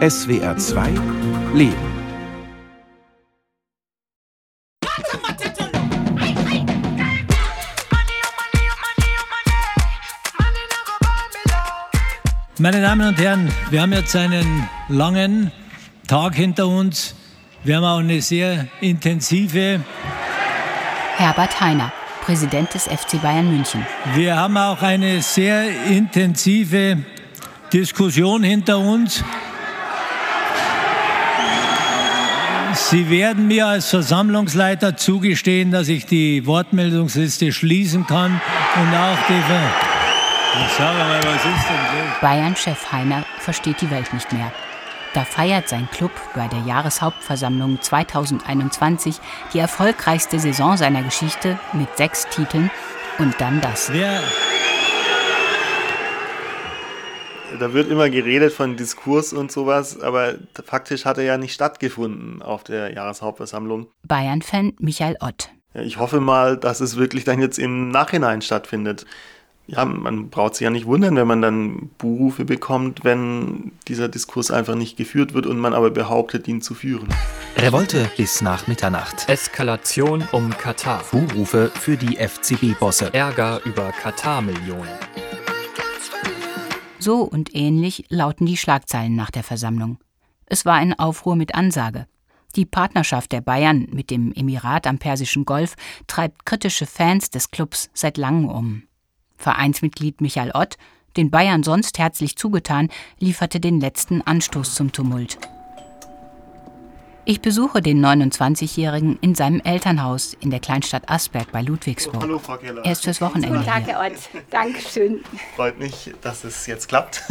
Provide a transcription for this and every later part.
SWR 2 Leben. Meine Damen und Herren, wir haben jetzt einen langen Tag hinter uns. Wir haben auch eine sehr intensive... Herbert Hainer, Präsident des FC Bayern München. Wir haben auch eine sehr intensive Diskussion hinter uns. Sie werden mir als Versammlungsleiter zugestehen, dass ich die Wortmeldungsliste schließen kann und auch die... Sag mal, was ist denn so? Bayern-Chef Hainer versteht die Welt nicht mehr. Da feiert sein Club bei der Jahreshauptversammlung 2021 die erfolgreichste Saison seiner Geschichte mit 6 Titeln und dann das. Da wird immer geredet von Diskurs und sowas, aber faktisch hat er ja nicht stattgefunden auf der Jahreshauptversammlung. Bayern-Fan Michael Ott. Ja, ich hoffe mal, dass es wirklich dann jetzt im Nachhinein stattfindet. Ja, man braucht sich ja nicht wundern, wenn man dann Buhrufe bekommt, wenn dieser Diskurs einfach nicht geführt wird und man aber behauptet, ihn zu führen. Revolte bis nach Mitternacht. Eskalation um Katar. Buhrufe für die FCB-Bosse. Ärger über Katar-Millionen. So und ähnlich lauten die Schlagzeilen nach der Versammlung. Es war ein Aufruhr mit Ansage. Die Partnerschaft der Bayern mit dem Emirat am Persischen Golf treibt kritische Fans des Clubs seit langem um. Vereinsmitglied Michael Ott, den Bayern sonst herzlich zugetan, lieferte den letzten Anstoß zum Tumult. Ich besuche den 29-Jährigen in seinem Elternhaus in der Kleinstadt Asberg bei Ludwigsburg. Hallo, Frau Keller. Er ist fürs Wochenende Guten Tag, hier. Herr Ott. Dankeschön. Freut mich, dass es jetzt klappt.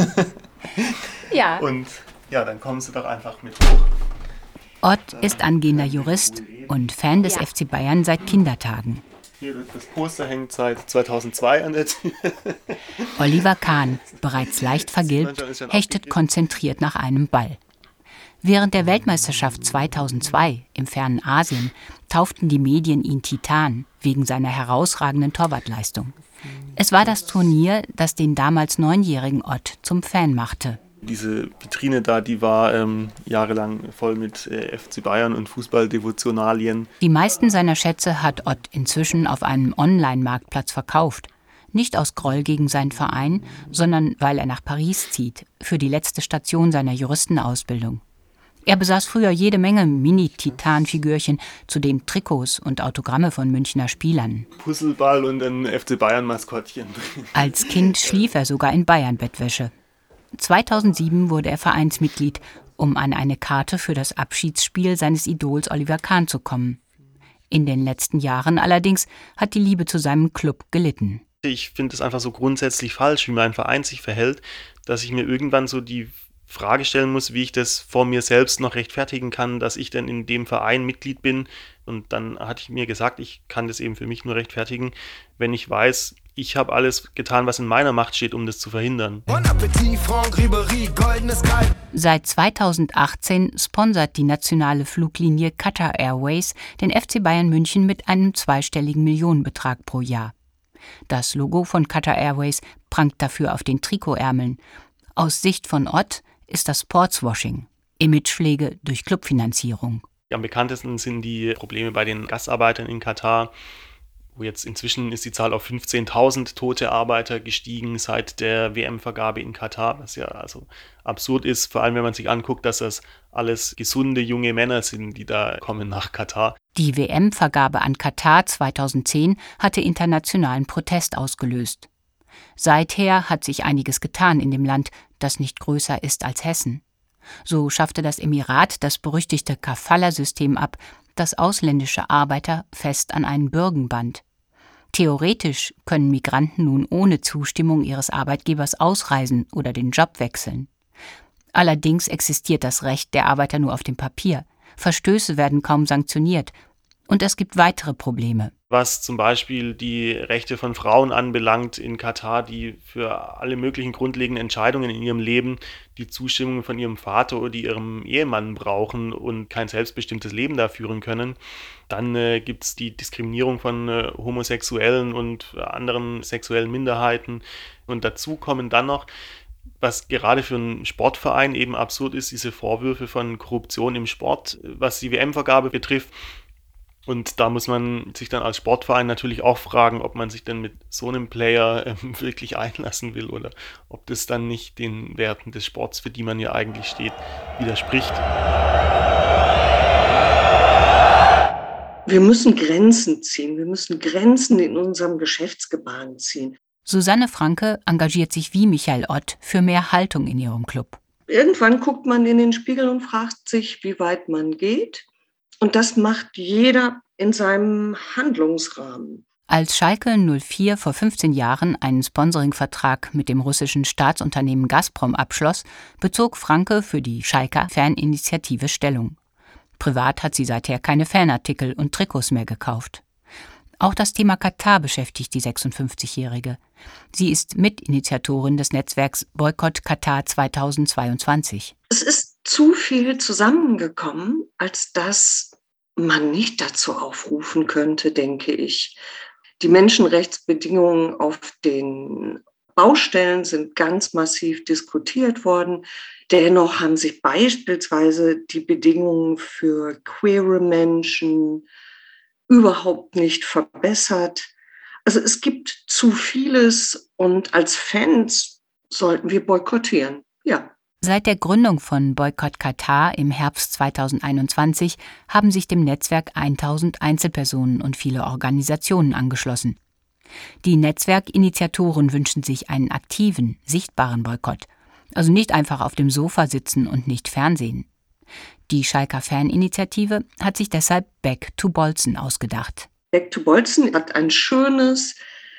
Ja. Und ja, dann kommen Sie doch einfach mit hoch. Ott ist angehender Jurist und Fan des Ja. FC Bayern seit Kindertagen. Hier, das Poster hängt seit 2002 an der Tür. Oliver Kahn, bereits leicht vergilbt, hechtet konzentriert nach einem Ball. Während der Weltmeisterschaft 2002 im fernen Asien tauften die Medien ihn Titan wegen seiner herausragenden Torwartleistung. Es war das Turnier, das den damals 9-jährigen Ott zum Fan machte. Diese Vitrine da, die war jahrelang voll mit FC Bayern und Fußballdevotionalien. Die meisten seiner Schätze hat Ott inzwischen auf einem Online-Marktplatz verkauft. Nicht aus Groll gegen seinen Verein, sondern weil er nach Paris zieht, für die letzte Station seiner Juristenausbildung. Er besaß früher jede Menge Mini-Titan-Figürchen, zudem Trikots und Autogramme von Münchner Spielern. Puzzleball und ein FC Bayern-Maskottchen. Als Kind schlief er sogar in Bayern-Bettwäsche. 2007 wurde er Vereinsmitglied, um an eine Karte für das Abschiedsspiel seines Idols Oliver Kahn zu kommen. In den letzten Jahren allerdings hat die Liebe zu seinem Club gelitten. Ich finde es einfach so grundsätzlich falsch, wie mein Verein sich verhält, dass ich mir irgendwann so die Frage stellen muss, wie ich das vor mir selbst noch rechtfertigen kann, dass ich denn in dem Verein Mitglied bin. Und dann hatte ich mir gesagt, ich kann das eben für mich nur rechtfertigen, wenn ich weiß, ich habe alles getan, was in meiner Macht steht, um das zu verhindern. Seit 2018 sponsert die nationale Fluglinie Qatar Airways den FC Bayern München mit einem zweistelligen Millionenbetrag pro Jahr. Das Logo von Qatar Airways prangt dafür auf den Trikotärmeln. Aus Sicht von Ott ist das Sportswashing, Imagepflege durch Clubfinanzierung. Am bekanntesten sind die Probleme bei den Gastarbeitern in Katar, wo jetzt inzwischen ist die Zahl auf 15.000 tote Arbeiter gestiegen seit der WM-Vergabe in Katar, was ja also absurd ist, vor allem wenn man sich anguckt, dass das alles gesunde junge Männer sind, die da kommen nach Katar. Die WM-Vergabe an Katar 2010 hatte internationalen Protest ausgelöst. Seither hat sich einiges getan in dem Land, das nicht größer ist als Hessen. So schaffte das Emirat das berüchtigte Kafala-System ab, das ausländische Arbeiter fest an einen Bürgen band. Theoretisch können Migranten nun ohne Zustimmung ihres Arbeitgebers ausreisen oder den Job wechseln. Allerdings existiert das Recht der Arbeiter nur auf dem Papier. Verstöße werden kaum sanktioniert. Und es gibt weitere Probleme. Was zum Beispiel die Rechte von Frauen anbelangt in Katar, die für alle möglichen grundlegenden Entscheidungen in ihrem Leben die Zustimmung von ihrem Vater oder ihrem Ehemann brauchen und kein selbstbestimmtes Leben da führen können. Dann gibt es die Diskriminierung von Homosexuellen und anderen sexuellen Minderheiten. Und dazu kommen dann noch Was gerade für einen Sportverein eben absurd ist, diese Vorwürfe von Korruption im Sport, was die WM-Vergabe betrifft. Und da muss man sich dann als Sportverein natürlich auch fragen, ob man sich denn mit so einem Player wirklich einlassen will oder ob das dann nicht den Werten des Sports, für die man ja eigentlich steht, widerspricht. Wir müssen Grenzen ziehen. Wir müssen Grenzen in unserem Geschäftsgebaren ziehen. Susanne Franke engagiert sich wie Michael Ott für mehr Haltung in ihrem Club. Irgendwann guckt man in den Spiegel und fragt sich, wie weit man geht. Und das macht jeder in seinem Handlungsrahmen. Als Schalke 04 vor 15 Jahren einen Sponsoringvertrag mit dem russischen Staatsunternehmen Gazprom abschloss, bezog Franke für die Schalker Faninitiative Stellung. Privat hat sie seither keine Fanartikel und Trikots mehr gekauft. Auch das Thema Katar beschäftigt die 56-Jährige. Sie ist Mitinitiatorin des Netzwerks Boykott Katar 2022. Es ist zu viel zusammengekommen, als dass man nicht dazu aufrufen könnte, denke ich. Die Menschenrechtsbedingungen auf den Baustellen sind ganz massiv diskutiert worden. Dennoch haben sich beispielsweise die Bedingungen für queere Menschen überhaupt nicht verbessert. Also es gibt zu vieles und als Fans sollten wir boykottieren, ja. Seit der Gründung von Boykott Katar im Herbst 2021 haben sich dem Netzwerk 1000 Einzelpersonen und viele Organisationen angeschlossen. Die Netzwerkinitiatoren wünschen sich einen aktiven, sichtbaren Boykott, also nicht einfach auf dem Sofa sitzen und nicht Fernsehen. Die Schalker Faninitiative hat sich deshalb Back to Bolzen ausgedacht. Back to Bolzen hat ein schönes,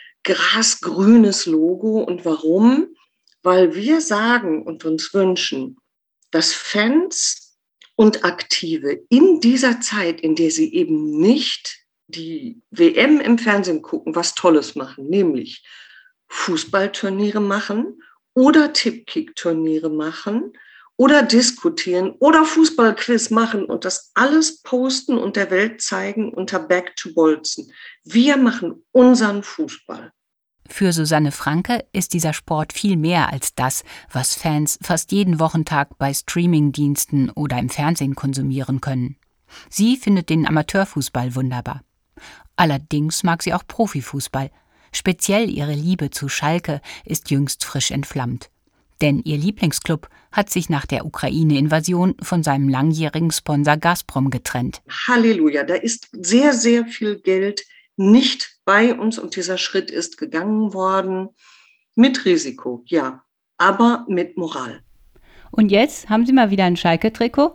grasgrünes Logo. Und warum? Weil wir sagen und uns wünschen, dass Fans und Aktive in dieser Zeit, in der sie eben nicht die WM im Fernsehen gucken, was Tolles machen, nämlich Fußballturniere machen oder Tippkick-Turniere machen oder diskutieren oder Fußballquiz machen und das alles posten und der Welt zeigen unter Back to Bolzen. Wir machen unseren Fußball. Für Susanne Franke ist dieser Sport viel mehr als das, was Fans fast jeden Wochentag bei Streamingdiensten oder im Fernsehen konsumieren können. Sie findet den Amateurfußball wunderbar. Allerdings mag sie auch Profifußball. Speziell ihre Liebe zu Schalke ist jüngst frisch entflammt. Denn ihr Lieblingsclub hat sich nach der Ukraine-Invasion von seinem langjährigen Sponsor Gazprom getrennt. Halleluja, da ist sehr, sehr viel Geld nicht bei uns und dieser Schritt ist gegangen worden. Mit Risiko, ja, aber mit Moral. Und jetzt haben Sie mal wieder ein Schalke-Trikot?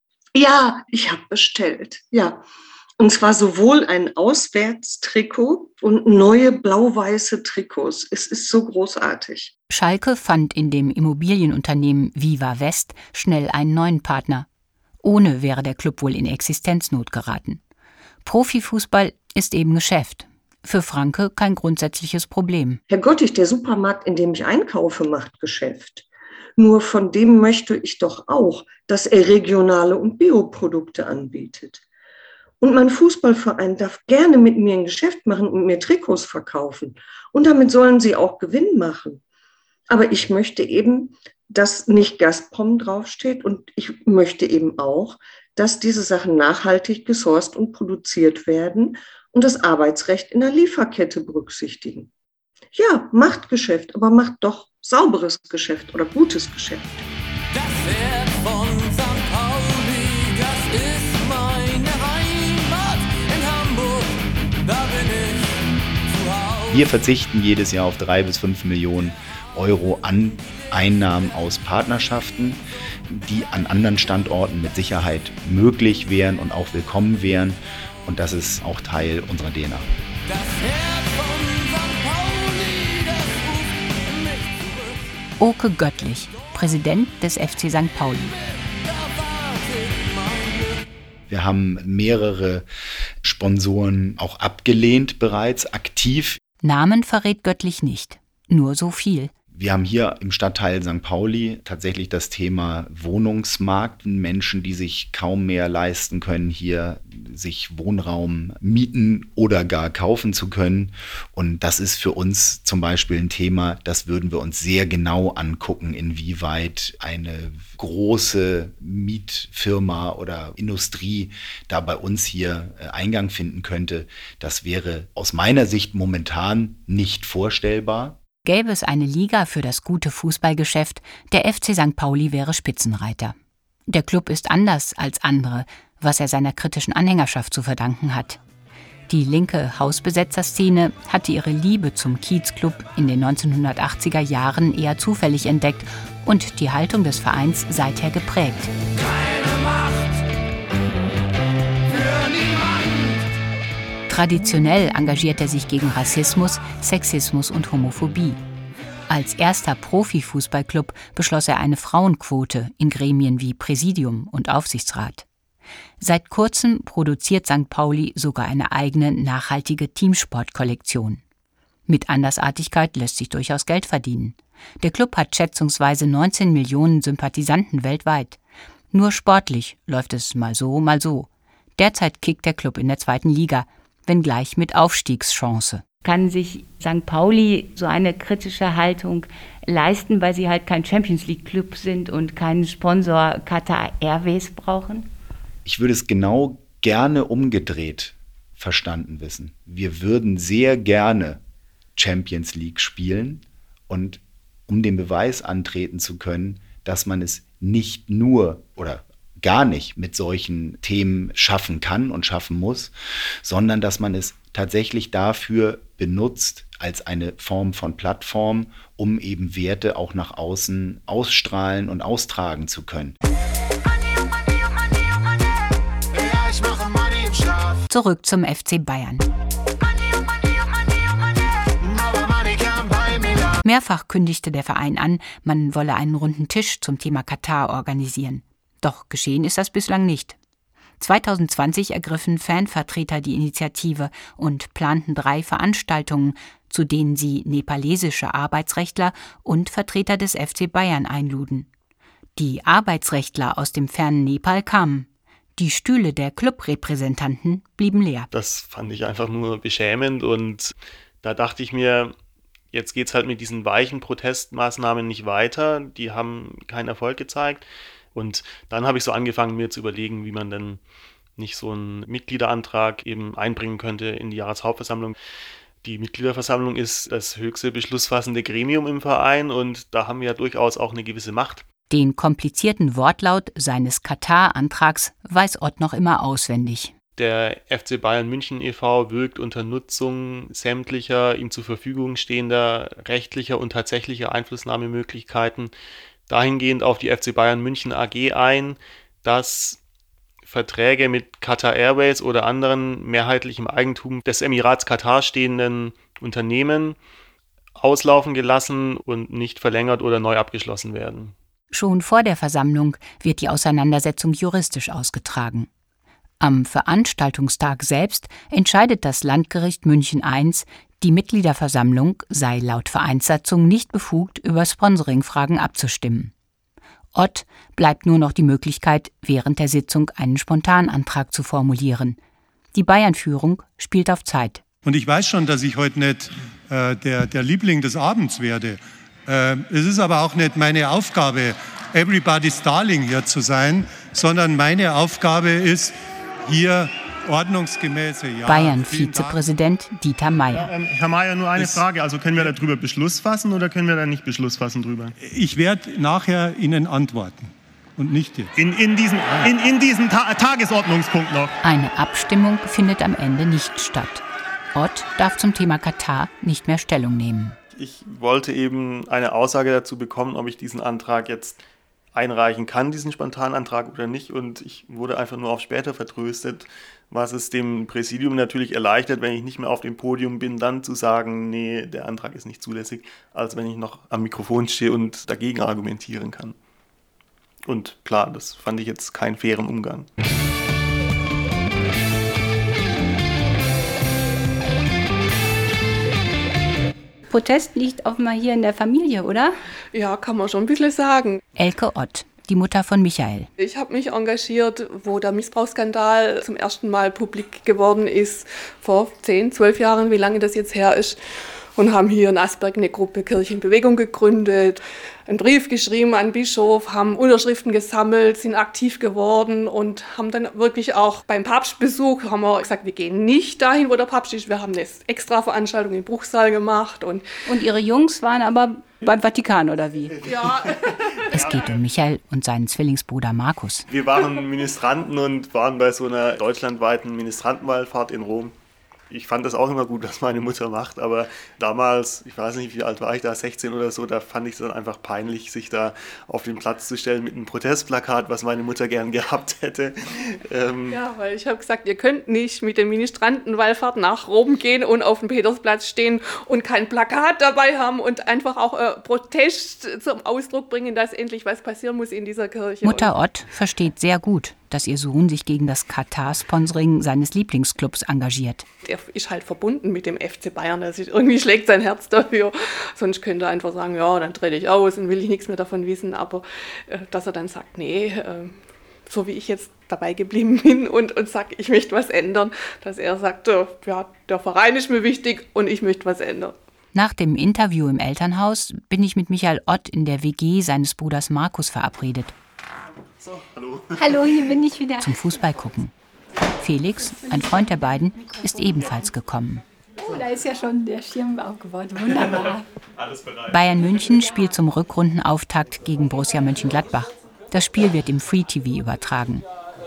Ja, ich habe bestellt, ja. Und zwar sowohl ein Auswärtstrikot und neue blau-weiße Trikots. Es ist so großartig. Schalke fand in dem Immobilienunternehmen Viva West schnell einen neuen Partner. Ohne wäre der Club wohl in Existenznot geraten. Profifußball ist eben Geschäft. Für Franke kein grundsätzliches Problem. Herr Gottig, der Supermarkt, in dem ich einkaufe, macht Geschäft. Nur von dem möchte ich doch auch, dass er regionale und Bioprodukte anbietet. Und mein Fußballverein darf gerne mit mir ein Geschäft machen und mir Trikots verkaufen. Und damit sollen sie auch Gewinn machen. Aber ich möchte eben, dass nicht Gazprom draufsteht und ich möchte eben auch, dass diese Sachen nachhaltig gesourced und produziert werden und das Arbeitsrecht in der Lieferkette berücksichtigen. Ja, macht Geschäft, aber macht doch sauberes Geschäft oder gutes Geschäft. Das Pferd von St. Pauli, das ist meine Heimat in Hamburg, da bin ich zu Hause. Wir verzichten jedes Jahr auf 3 bis 5 Millionen Euro an Einnahmen aus Partnerschaften, die an anderen Standorten mit Sicherheit möglich wären und auch willkommen wären. Und das ist auch Teil unserer DNA. Das Pferd von St. Pauli, das ruft mich zurück. Oke Göttlich, Präsident des FC St. Pauli. Wir haben mehrere Sponsoren auch abgelehnt bereits, aktiv. Namen verrät Göttlich nicht, nur so viel. Wir haben hier im Stadtteil St. Pauli tatsächlich das Thema Wohnungsmarkt. Menschen, die sich kaum mehr leisten können, hier sich Wohnraum mieten oder gar kaufen zu können. Und das ist für uns zum Beispiel ein Thema, das würden wir uns sehr genau angucken, inwieweit eine große Mietfirma oder Industrie da bei uns hier Eingang finden könnte. Das wäre aus meiner Sicht momentan nicht vorstellbar. Gäbe es eine Liga für das gute Fußballgeschäft, der FC St. Pauli wäre Spitzenreiter. Der Club ist anders als andere, was er seiner kritischen Anhängerschaft zu verdanken hat. Die linke Hausbesetzerszene hatte ihre Liebe zum Kiezclub in den 1980er Jahren eher zufällig entdeckt und die Haltung des Vereins seither geprägt. Keine Macht für niemanden. Traditionell engagiert er sich gegen Rassismus, Sexismus und Homophobie. Als erster Profifußballclub beschloss er eine Frauenquote in Gremien wie Präsidium und Aufsichtsrat. Seit kurzem produziert St. Pauli sogar eine eigene nachhaltige Teamsportkollektion. Mit Andersartigkeit lässt sich durchaus Geld verdienen. Der Club hat schätzungsweise 19 Millionen Sympathisanten weltweit. Nur sportlich läuft es mal so, mal so. Derzeit kickt der Club in der 2. Liga, wenngleich mit Aufstiegschance. Kann sich St. Pauli so eine kritische Haltung leisten, weil sie halt kein Champions-League-Club sind und keinen Sponsor Qatar Airways brauchen? Ich würde es genau gerne umgedreht verstanden wissen. Wir würden sehr gerne Champions League spielen und um den Beweis antreten zu können, dass man es nicht nur oder gar nicht mit solchen Themen schaffen kann und schaffen muss, sondern dass man es tatsächlich dafür benutzt als eine Form von Plattform, um eben Werte auch nach außen ausstrahlen und austragen zu können. Zurück zum FC Bayern. Mehrfach kündigte der Verein an, man wolle einen runden Tisch zum Thema Katar organisieren. Doch geschehen ist das bislang nicht. 2020 ergriffen Fanvertreter die Initiative und planten 3 Veranstaltungen, zu denen sie nepalesische Arbeitsrechtler und Vertreter des FC Bayern einluden. Die Arbeitsrechtler aus dem fernen Nepal kamen. Die Stühle der Clubrepräsentanten blieben leer. Das fand ich einfach nur beschämend und da dachte ich mir, jetzt geht's halt mit diesen weichen Protestmaßnahmen nicht weiter. Die haben keinen Erfolg gezeigt. Und dann habe ich so angefangen, mir zu überlegen, wie man denn nicht so einen Mitgliederantrag eben einbringen könnte in die Jahreshauptversammlung. Die Mitgliederversammlung ist das höchste beschlussfassende Gremium im Verein und da haben wir ja durchaus auch eine gewisse Macht. Den komplizierten Wortlaut seines Katar-Antrags weiß Ott noch immer auswendig. Der FC Bayern München e.V. wirkt unter Nutzung sämtlicher ihm zur Verfügung stehender rechtlicher und tatsächlicher Einflussnahmemöglichkeiten dahingehend auf die FC Bayern München AG ein, dass Verträge mit Qatar Airways oder anderen mehrheitlich im Eigentum des Emirats Katar stehenden Unternehmen auslaufen gelassen und nicht verlängert oder neu abgeschlossen werden. Schon vor der Versammlung wird die Auseinandersetzung juristisch ausgetragen. Am Veranstaltungstag selbst entscheidet das Landgericht München I, die Mitgliederversammlung sei laut Vereinssatzung nicht befugt, über Sponsoringfragen abzustimmen. Ott bleibt nur noch die Möglichkeit, während der Sitzung einen Spontanantrag zu formulieren. Die Bayern-Führung spielt auf Zeit. Und ich weiß schon, dass ich heute nicht der Liebling des Abends werde. Es ist aber auch nicht meine Aufgabe, everybody's darling hier zu sein, sondern meine Aufgabe ist, hier ordnungsgemäße... Bayern-Vizepräsident Dieter Meier. Herr Meier, nur eine Frage. Also können wir darüber Beschluss fassen oder können wir da nicht Beschluss fassen drüber? Ich werde nachher Ihnen antworten und nicht jetzt. In diesem Tagesordnungspunkt noch. Eine Abstimmung findet am Ende nicht statt. Ott darf zum Thema Katar nicht mehr Stellung nehmen. Ich wollte eben eine Aussage dazu bekommen, ob ich diesen Antrag jetzt einreichen kann, diesen Spontanantrag oder nicht. Und ich wurde einfach nur auf später vertröstet, was es dem Präsidium natürlich erleichtert, wenn ich nicht mehr auf dem Podium bin, dann zu sagen, nee, der Antrag ist nicht zulässig, als wenn ich noch am Mikrofon stehe und dagegen argumentieren kann. Und klar, das fand ich jetzt keinen fairen Umgang. Protest liegt offenbar hier in der Familie, oder? Ja, kann man schon ein bisschen sagen. Elke Ott, die Mutter von Michael. Ich habe mich engagiert, wo der Missbrauchsskandal zum ersten Mal publik geworden ist, vor 10, 12 Jahren, wie lange das jetzt her ist. Und haben hier in Asberg eine Gruppe Kirche in Bewegung gegründet, einen Brief geschrieben an den Bischof, haben Unterschriften gesammelt, sind aktiv geworden und haben dann wirklich auch beim Papstbesuch, haben wir gesagt, wir gehen nicht dahin, wo der Papst ist, wir haben eine extra Veranstaltung im Bruchsal gemacht. Und Ihre Jungs waren aber beim Vatikan, oder wie? Ja. Es geht um Michael und seinen Zwillingsbruder Markus. Wir waren Ministranten und waren bei so einer deutschlandweiten Ministrantenwallfahrt in Rom. Ich fand das auch immer gut, was meine Mutter macht, aber damals, ich weiß nicht, wie alt war ich da, 16 oder so, da fand ich es dann einfach peinlich, sich da auf den Platz zu stellen mit einem Protestplakat, was meine Mutter gern gehabt hätte. Ja, weil ich habe gesagt, ihr könnt nicht mit der Ministrantenwallfahrt nach Rom gehen und auf dem Petersplatz stehen und kein Plakat dabei haben und einfach auch Protest zum Ausdruck bringen, dass endlich was passieren muss in dieser Kirche. Mutter Ott versteht sehr gut, dass ihr Sohn sich gegen das Katar-Sponsoring seines Lieblingsclubs engagiert. Der ist halt verbunden mit dem FC Bayern. Irgendwie schlägt sein Herz dafür. Sonst könnte er einfach sagen, ja, dann trete ich aus und will ich nichts mehr davon wissen. Aber dass er dann sagt, nee, so wie ich jetzt dabei geblieben bin und sage, ich möchte was ändern, dass er sagt, ja, der Verein ist mir wichtig und ich möchte was ändern. Nach dem Interview im Elternhaus bin ich mit Michael Ott in der WG seines Bruders Markus verabredet. So, hallo. Hallo, hier bin ich wieder. Zum Fußball gucken. Felix, ein Freund der beiden, ist ebenfalls gekommen. Oh, da ist ja schon der Schirm aufgebaut. Wunderbar. Alles bereit. Bayern München spielt zum Rückrundenauftakt gegen Borussia Mönchengladbach. Das Spiel wird im Free TV übertragen.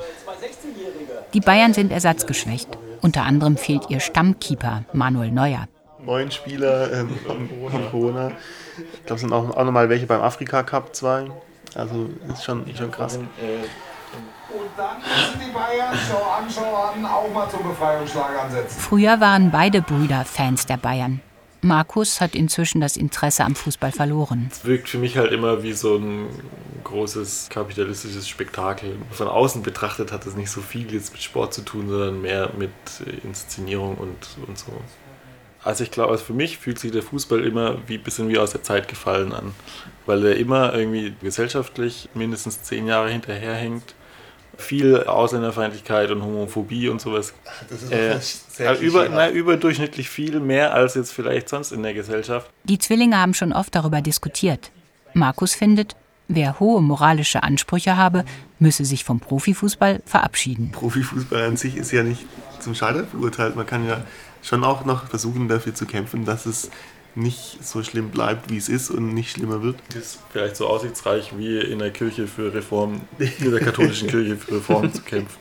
Die Bayern sind ersatzgeschwächt. Unter anderem fehlt ihr Stammkeeper Manuel Neuer. 9 Spieler und Corona. Ich glaube, es sind auch noch mal welche beim Afrika Cup 2. Also ist schon krass. Und dann müssen die Bayern Anschauern auch mal zum Befreiungsschlag ansetzen. Früher waren beide Brüder Fans der Bayern. Markus hat inzwischen das Interesse am Fußball verloren. Es wirkt für mich halt immer wie so ein großes kapitalistisches Spektakel. Von außen betrachtet hat es nicht so viel jetzt mit Sport zu tun, sondern mehr mit Inszenierung und so. Also ich glaube, für mich fühlt sich der Fußball immer ein bisschen wie aus der Zeit gefallen an, weil er immer irgendwie gesellschaftlich mindestens 10 Jahre hinterherhängt. Viel Ausländerfeindlichkeit und Homophobie und sowas. Das ist überdurchschnittlich viel, mehr als jetzt vielleicht sonst in der Gesellschaft. Die Zwillinge haben schon oft darüber diskutiert. Markus findet, wer hohe moralische Ansprüche habe, müsse sich vom Profifußball verabschieden. Profifußball an sich ist ja nicht zum Scheitern verurteilt. Man kann ja schon auch noch versuchen, dafür zu kämpfen, dass es nicht so schlimm bleibt, wie es ist und nicht schlimmer wird. Das ist vielleicht so aussichtsreich wie in der Kirche für Reform, in der katholischen Kirche für Reform zu kämpfen.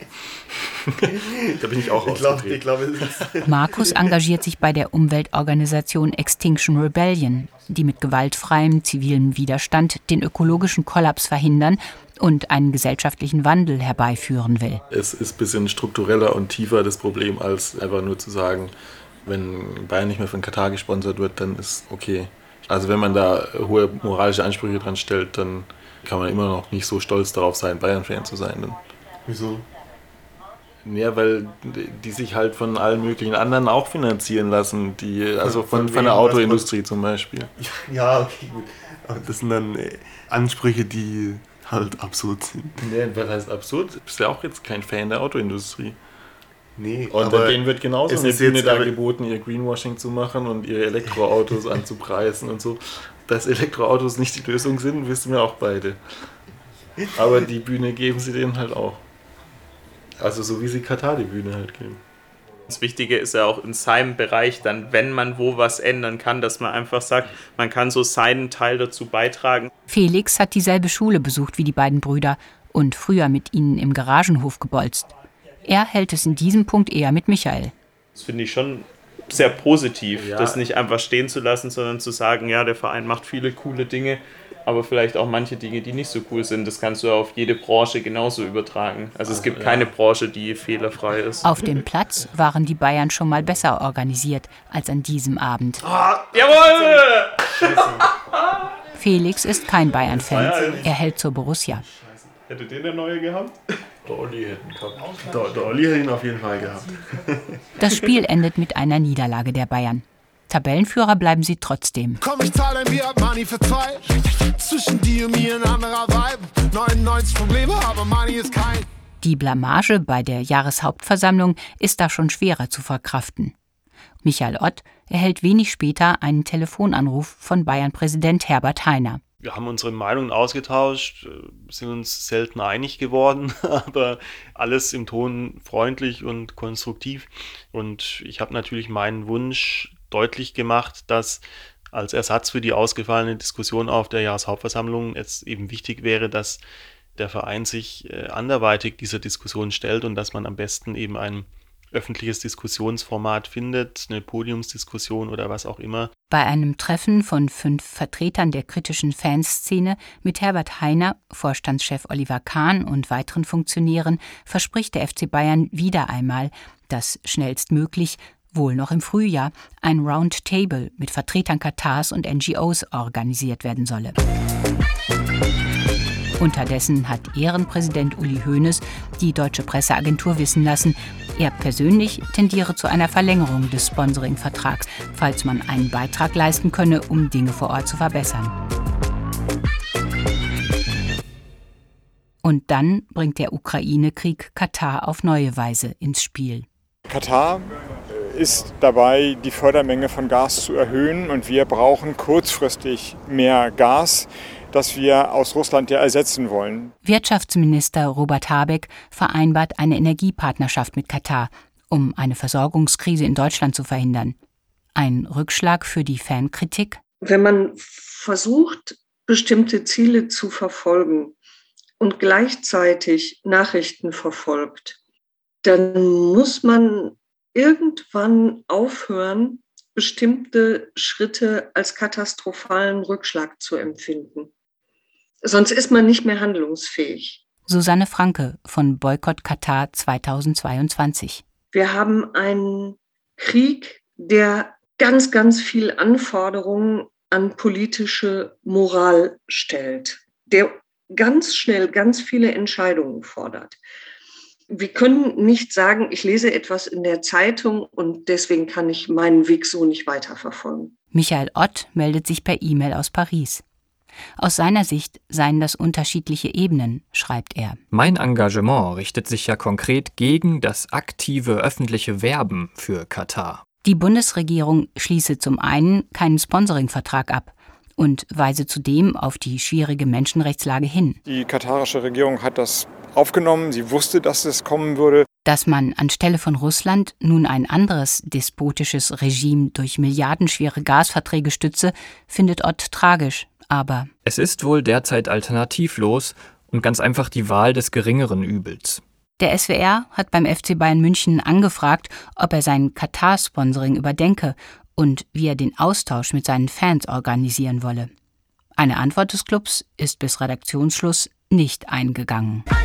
Da bin ich auch ausgetreten. Markus engagiert sich bei der Umweltorganisation Extinction Rebellion, die mit gewaltfreiem zivilem Widerstand den ökologischen Kollaps verhindern und einen gesellschaftlichen Wandel herbeiführen will. Es ist ein bisschen struktureller und tiefer das Problem, als einfach nur zu sagen, wenn Bayern nicht mehr von Katar gesponsert wird, dann ist okay. Also wenn man da hohe moralische Ansprüche dran stellt, dann kann man immer noch nicht so stolz darauf sein, Bayern-Fan zu sein. Dann. Wieso? Ja, weil die sich halt von allen möglichen anderen auch finanzieren lassen, also von der Autoindustrie zum Beispiel. Ja, okay, gut. Aber das sind dann Ansprüche, die halt absurd sind. Nee, was heißt absurd? Du bist ja auch jetzt kein Fan der Autoindustrie. Nee, und denen wird genauso eine Bühne da geboten, ihr Greenwashing zu machen und ihre Elektroautos anzupreisen und so. Dass Elektroautos nicht die Lösung sind, wissen wir auch beide. Aber die Bühne geben sie denen halt auch. Also so wie sie Katar die Bühne halt geben. Das Wichtige ist ja auch in seinem Bereich dann, wenn man wo was ändern kann, dass man einfach sagt, man kann so seinen Teil dazu beitragen. Felix hat dieselbe Schule besucht wie die beiden Brüder und früher mit ihnen im Garagenhof gebolzt. Er hält es in diesem Punkt eher mit Michael. Das finde ich schon sehr positiv, das nicht einfach stehen zu lassen, sondern zu sagen, ja, der Verein macht viele coole Dinge, aber vielleicht auch manche Dinge, die nicht so cool sind. Das kannst du auf jede Branche genauso übertragen. Also es gibt keine Branche, die fehlerfrei ist. Auf dem Platz waren die Bayern schon mal besser organisiert als an diesem Abend. Jawohl! Felix ist kein Bayern-Fan. Er hält zur Borussia. Hätte den der Neue gehabt? Der Olli hätte ihn gehabt. Der Olli hätte ihn auf jeden Fall gehabt. Das Spiel endet mit einer Niederlage der Bayern. Tabellenführer bleiben sie trotzdem. Komm, ich zahle ein Bier Money für 2. Zwischen dir und mir ein anderer Vibe. 99 Probleme, aber Money ist kein. Die Blamage bei der Jahreshauptversammlung ist da schon schwerer zu verkraften. Michael Ott erhält wenig später einen Telefonanruf von Bayern-Präsident Herbert Hainer. Wir haben unsere Meinungen ausgetauscht, sind uns selten einig geworden, aber alles im Ton freundlich und konstruktiv. Und ich habe natürlich meinen Wunsch deutlich gemacht, dass als Ersatz für die ausgefallene Diskussion auf der Jahreshauptversammlung es eben wichtig wäre, dass der Verein sich anderweitig dieser Diskussion stellt und dass man am besten eben ein öffentliches Diskussionsformat findet, eine Podiumsdiskussion oder was auch immer. Bei einem Treffen von 5 Vertretern der kritischen Fanszene mit Herbert Hainer, Vorstandschef Oliver Kahn und weiteren Funktionären verspricht der FC Bayern wieder einmal, dass schnellstmöglich, wohl noch im Frühjahr, ein Roundtable mit Vertretern Katars und NGOs organisiert werden solle. Unterdessen hat Ehrenpräsident Uli Hoeneß die deutsche Presseagentur wissen lassen, er persönlich tendiere zu einer Verlängerung des Sponsoring-Vertrags, falls man einen Beitrag leisten könne, um Dinge vor Ort zu verbessern. Und dann bringt der Ukraine-Krieg Katar auf neue Weise ins Spiel. Katar ist dabei, die Fördermenge von Gas zu erhöhen und wir brauchen kurzfristig mehr Gas, das wir aus Russland ja ersetzen wollen. Wirtschaftsminister Robert Habeck vereinbart eine Energiepartnerschaft mit Katar, um eine Versorgungskrise in Deutschland zu verhindern. Ein Rückschlag für die Fankritik? Wenn man versucht, bestimmte Ziele zu verfolgen und gleichzeitig Nachrichten verfolgt, dann muss man irgendwann aufhören, bestimmte Schritte als katastrophalen Rückschlag zu empfinden. Sonst ist man nicht mehr handlungsfähig. Susanne Franke von Boykott Katar 2022. Wir haben einen Krieg, der ganz, ganz viel Anforderungen an politische Moral stellt, der ganz schnell ganz viele Entscheidungen fordert. Wir können nicht sagen, ich lese etwas in der Zeitung und deswegen kann ich meinen Weg so nicht weiterverfolgen. Michael Ott meldet sich per E-Mail aus Paris. Aus seiner Sicht seien das unterschiedliche Ebenen, schreibt er. Mein Engagement richtet sich ja konkret gegen das aktive öffentliche Werben für Katar. Die Bundesregierung schließe zum einen keinen Sponsoringvertrag ab und weise zudem auf die schwierige Menschenrechtslage hin. Die katarische Regierung hat das aufgenommen, sie wusste, dass es kommen würde. Dass man anstelle von Russland nun ein anderes despotisches Regime durch milliardenschwere Gasverträge stütze, findet Ott tragisch, aber es ist wohl derzeit alternativlos und ganz einfach die Wahl des geringeren Übels. Der SWR hat beim FC Bayern München angefragt, ob er sein Katar-Sponsoring überdenke und wie er den Austausch mit seinen Fans organisieren wolle. Eine Antwort des Clubs ist bis Redaktionsschluss nicht eingegangen.